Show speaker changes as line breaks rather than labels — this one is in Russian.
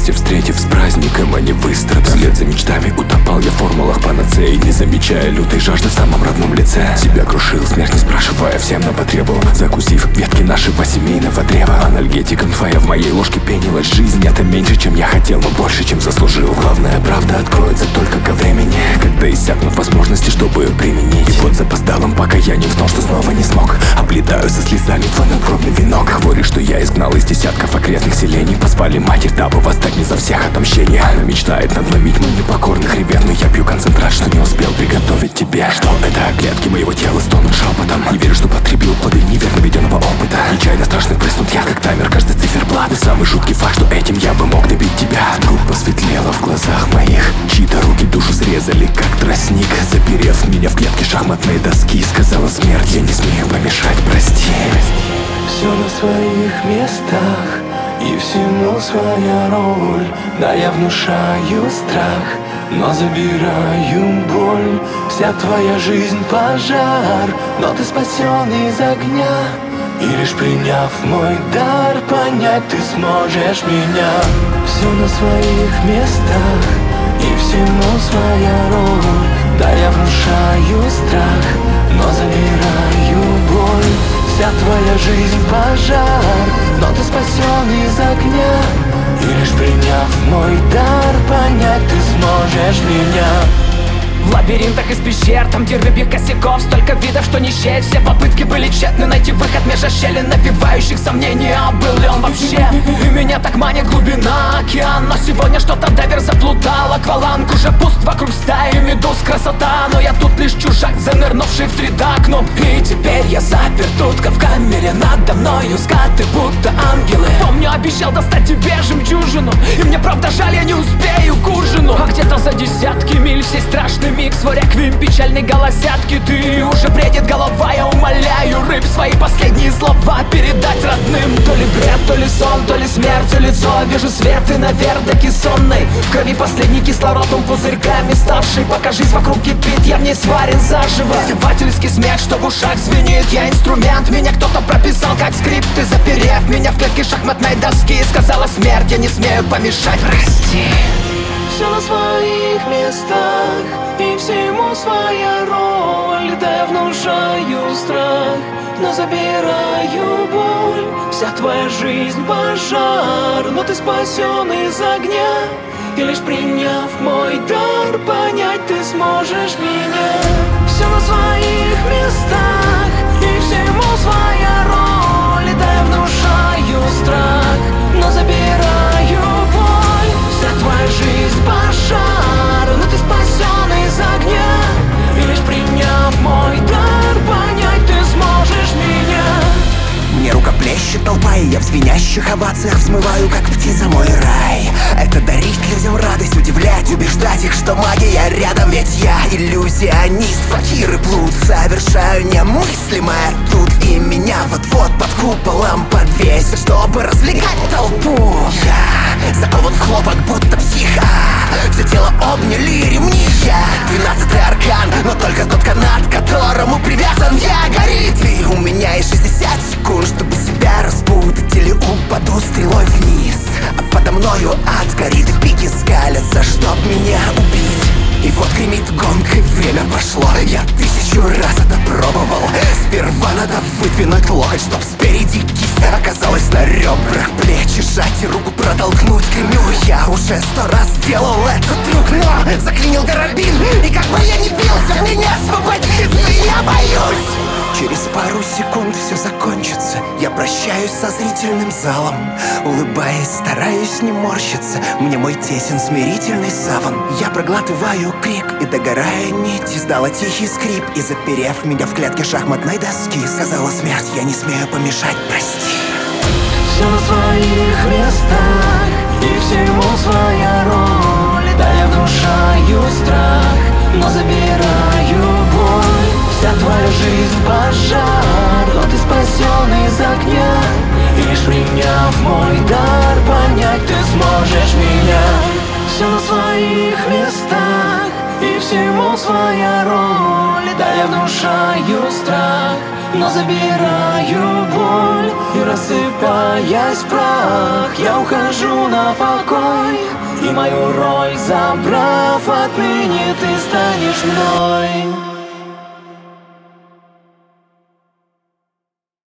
счастье встретив с праздником, а не выстрадав. Вслед за мечтами утопал я в формулах панацеи, не замечая лютой жажды в самом родном лице. Себя крушил смерть, не спрашивая, всем на потребу, закусив ветки нашего семейного древа. Анальгетиком твоя в моей ложке пенилась жизнь. Это меньше, чем я хотел, но больше, чем заслужил. Главная правда откроется только ко времени, когда иссякнут возможности, чтобы применить. И вот запоздалым покаянием в том, что снова не смог, облетаю со слезами твой надгробный венок. Хвори, что я изгнал из десятков окрестных селений, позвали матерь, дабы восстать не за всех отомщения. Она мечтает надломить мы непокорных ребят, но я пью концентрат, что не успел приготовить тебе. Что это? Клетки моего тела стонут шепотом. Не верю, что потребил плоды неверно введенного опыта. Нечаянно страшно прыснут я, как таймер, каждый циферблат. И самый жуткий факт, что этим я бы мог добить тебя. Вдруг посветлело в глазах моих, чьи-то руки душу срезали, как тростник, заперев меня в клетке шахматной доски. Сказала смерть, я не смею помешать, прости.
Все на своих местах, и всему своя роль. Да, я внушаю страх, но забираю боль. Вся твоя жизнь пожар, но ты спасен из огня. И лишь приняв мой дар, понять ты сможешь меня. Все на своих местах, и всему своя роль. Да, я внушаю страх, но забираю боль. Вся твоя жизнь пожар, но ты спасен из огня. И лишь приняв мой дар, понять ты сможешь меня.
В лабиринтах из пещер, там где рыбьих косяков столько видов, что не счесть. Все попытки были тщетны найти выход меж щелин, навевающих сомнения, а был ли он вообще. И меня так манит глубина, океан. Но сегодня что-то дайвер заплутал. Акваланг уже пуст, вокруг стаи медуз, красота. Но я тут лишь чужак, занырнувший в 3D окно. И теперь я запер тут, в камере надо мною скаты, будто ангелы. Помню, обещал достать тебе жемчужину, и мне правда жаль, я не успею к ужину. А где-то за десятки миль всей страшный миг, свой реквием печальной голосятки. Ты уже бредит голова, я умоляю рыб свои последние слова передать родным. То ли бред, то ли сон, то ли смерть, лицо. Вижу свет и на вердаке сонной, в крови последний кислород, он пузырьками ставший. Пока жизнь вокруг кипит, я в ней сварен заживо. Издевательский смех, что в ушах звенит. Я инструмент, меня кто-то прописал как скрипт. Ты заперев меня в клетке шахматной доски, сказала смерть, я не смею помешать, прости.
Все на своих местах, и всему своя роль. Да, я внушаю страх, но забираю боль. Вся твоя жизнь пожар, но ты спасен из огня. И лишь приняв мой дар, понять ты сможешь меня. Все на своих местах, и всему своя роль. Да, я внушаю страх, но забираю боль. Вся твоя жизнь пожар, но ты спасен из огня. И лишь приняв мой дар, понять ты сможешь меня.
Мне рукоплещет толпа, и я в звенящих овациях взмываю, как птица, мой рай. Это дарить людям радость, удивлять, убеждать их, что магия рядом. Ведь я иллюзионист, факир и плут, совершаю немыслимое тут. И меня вот-вот под куполом подвесят, чтобы развлекать толпу. Я закован в хлопок, будто психа, все тело обняли ремни. Я 12-й аркан, но только тот канат, к которому привязан я, горит. И у меня есть 60 секунд, чтобы себя распутать или упаду стрелой вниз. А подо мною ад горит, и пики скалятся, чтоб меня убить. И вот гремит гонг, и время пошло. Я 1000 раз это пробовал. Сперва надо выдвинуть локоть, чтоб спереди кисть оказалась на ребрах, плечи сжать и руку протолкнуть к ремню. Я уже 100 раз делал этот трюк, но заклинил карабин. И как бы я ни бился, мне не освободиться, я боюсь. Через пару секунд все закончится. Я прощаюсь со зрительным залом, улыбаясь, стараюсь не морщиться. Мне мой тесен смирительный саван. Я проглатываю крик, и догорая нить издала тихий скрип. И заперев меня в клетке шахматной доски, сказала смерть, я не смею помешать, прости.
Все на своих местах, и всему своя роль. Да, я внушаю страх, но забираю боль. Вся твоя жизнь пожар, но ты спасен из огня. И лишь приняв мой дар, понять ты сможешь меня. Все на своих местах, и всему своя роль. Да, я внушаю страх, но забираю боль. И рассыпаясь в прах, я ухожу на покой. И мою роль забрав, отныне ты станешь мной.